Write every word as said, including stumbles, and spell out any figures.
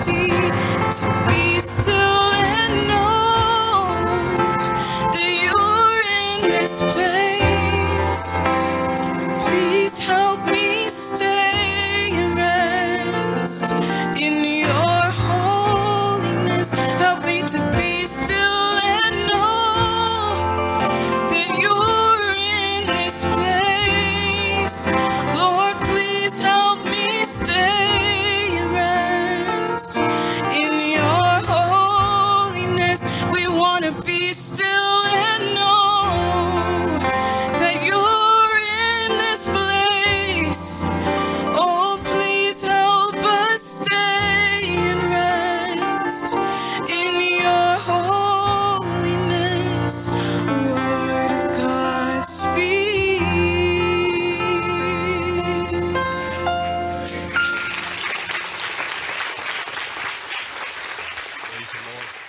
majesty, to be still and know that you're in this place. Please help me stay and rest in your holiness. Help me to be still and know that you're in this place. Lord, please help me stay and rest in your holiness. We want to be still and know that you're in this place. Oh, please help us stay and rest in your holiness. Word of God, speak. Praise the Lord.